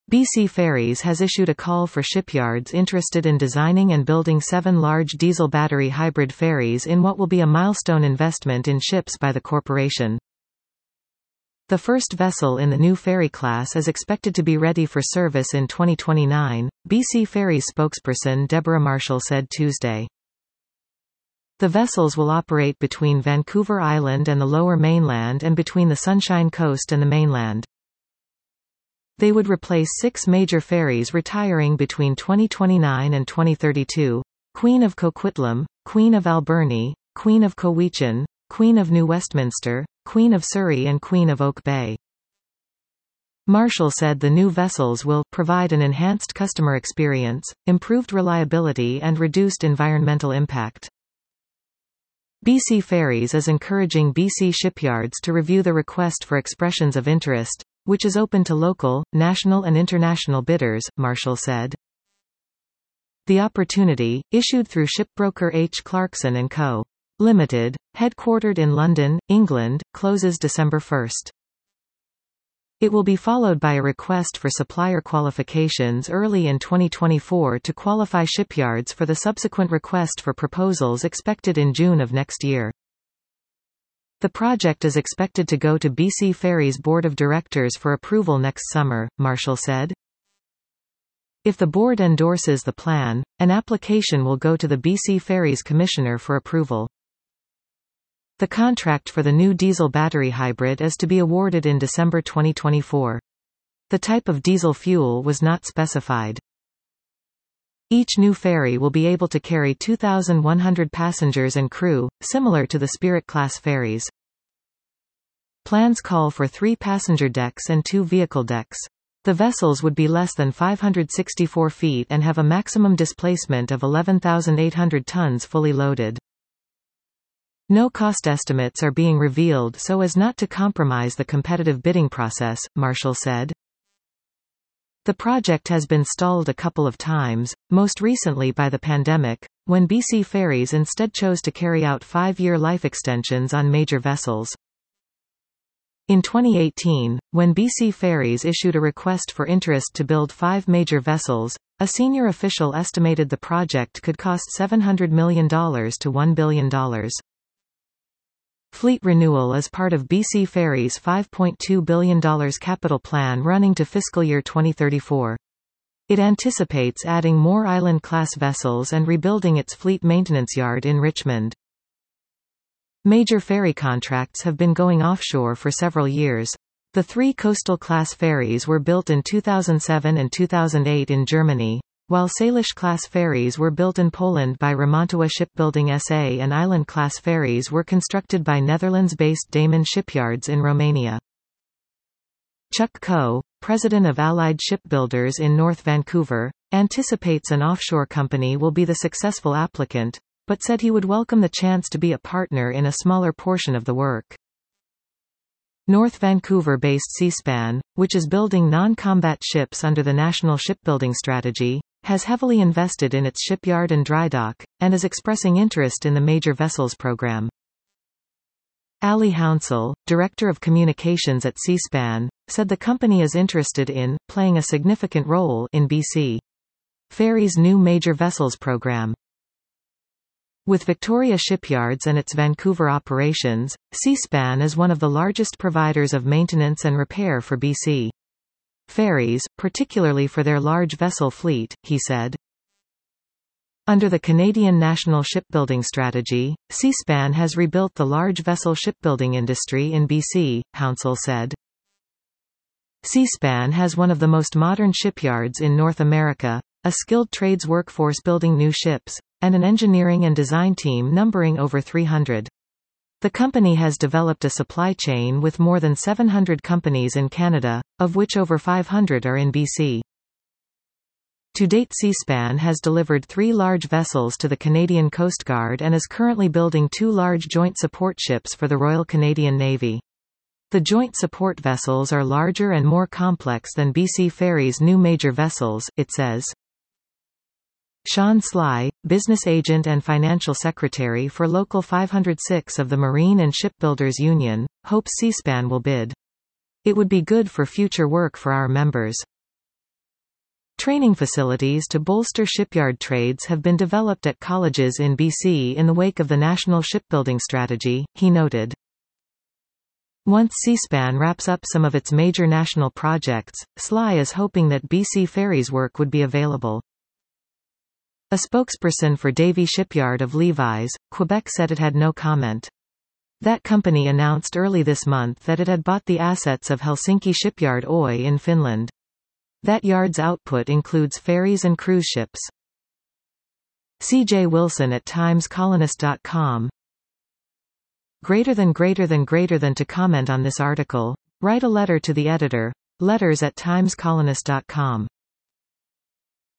BC Ferries has issued a call for shipyards interested in designing and building 7 large diesel battery hybrid ferries in what will be a milestone investment in ships by the corporation. The first vessel in the new ferry class is expected to be ready for service in 2029, BC Ferries spokesperson Deborah Marshall said Tuesday. The vessels will operate between Vancouver Island and the Lower Mainland and between the Sunshine Coast and the mainland. They would replace 6 major ferries retiring between 2029 and 2032, Queen of Coquitlam, Queen of Alberni, Queen of Cowichan, Queen of New Westminster, Queen of Surrey and Queen of Oak Bay. Marshall said the new vessels will provide an enhanced customer experience, improved reliability and reduced environmental impact. BC Ferries is encouraging BC shipyards to review the request for expressions of interest, which is open to local, national and international bidders, Marshall said. The opportunity, issued through shipbroker H. Clarkson & Co. Limited, headquartered in London, England, closes December 1. It will be followed by a request for supplier qualifications early in 2024 to qualify shipyards for the subsequent request for proposals expected in June of next year. The project is expected to go to BC Ferries Board of Directors for approval next summer, Marshall said. If the board endorses the plan, an application will go to the BC Ferries Commissioner for approval. The contract for the new diesel battery hybrid is to be awarded in December 2024. The type of diesel fuel was not specified. Each new ferry will be able to carry 2,100 passengers and crew, similar to the Spirit-class ferries. Plans call for 3 passenger decks and 2 vehicle decks. The vessels would be less than 564 feet and have a maximum displacement of 11,800 tons fully loaded. No cost estimates are being revealed so as not to compromise the competitive bidding process, Marshall said. The project has been stalled a couple of times, most recently by the pandemic, when BC Ferries instead chose to carry out 5-year life extensions on major vessels. In 2018, when BC Ferries issued a request for interest to build 5 major vessels, a senior official estimated the project could cost $700 million to $1 billion. Fleet renewal is part of BC Ferries' $5.2 billion capital plan running to fiscal year 2034. It anticipates adding more island-class vessels and rebuilding its fleet maintenance yard in Richmond. Major ferry contracts have been going offshore for several years. The 3 coastal-class ferries were built in 2007 and 2008 in Germany, while Salish-class ferries were built in Poland by Remontowa Shipbuilding SA and Island-class ferries were constructed by Netherlands-based Damen Shipyards in Romania. Chuck Coe, president of Allied Shipbuilders in North Vancouver, anticipates an offshore company will be the successful applicant, but said he would welcome the chance to be a partner in a smaller portion of the work. North Vancouver-based Seaspan, which is building non-combat ships under the National Shipbuilding Strategy, has heavily invested in its shipyard and dry dock, and is expressing interest in the major vessels program. Ali Hounsell, director of communications at Seaspan, said the company is interested in playing a significant role in BC Ferries' new major vessels program. With Victoria Shipyards and its Vancouver operations, Seaspan is one of the largest providers of maintenance and repair for BC Ferries, particularly for their large vessel fleet, he said. Under the Canadian National Shipbuilding Strategy, Seaspan has rebuilt the large vessel shipbuilding industry in BC, Hounsell said. Seaspan has one of the most modern shipyards in North America, a skilled trades workforce building new ships, and an engineering and design team numbering over 300. The company has developed a supply chain with more than 700 companies in Canada, of which over 500 are in BC. To date, Seaspan has delivered 3 large vessels to the Canadian Coast Guard and is currently building 2 large joint support ships for the Royal Canadian Navy. The joint support vessels are larger and more complex than BC Ferries' new major vessels, it says. Sean Sly, business agent and financial secretary for Local 506 of the Marine and Shipbuilders Union, hopes Seaspan will bid. It would be good for future work for our members. Training facilities to bolster shipyard trades have been developed at colleges in BC in the wake of the national shipbuilding strategy, he noted. Once Seaspan wraps up some of its major national projects, SLI is hoping that BC Ferries work would be available. A spokesperson for Davie Shipyard of Levis, Quebec said it had no comment. That company announced early this month that it had bought the assets of Helsinki Shipyard Oy in Finland. That yard's output includes ferries and cruise ships. C.J. Wilson at TimesColonist.com. Greater than to comment on this article, write a letter to the editor, letters@timescolonist.com.